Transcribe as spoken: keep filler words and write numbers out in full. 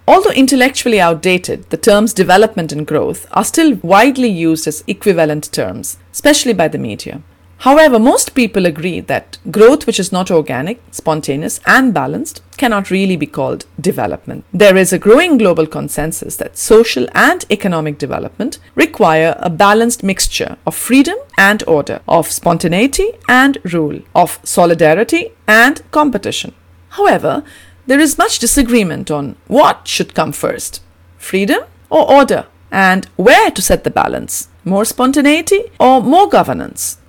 Although intellectually outdated, the terms development and growth are still widely used as equivalent terms, especially by the media. However, most people agree that growth which is not organic, spontaneous, and balanced cannot really be called development. There is a growing global consensus that social and economic development require a balanced mixture of freedom and order, of spontaneity and rule, of solidarity and competition. However, there is much disagreement on what should come first, freedom or order, and where to set the balance, more spontaneity or more governance.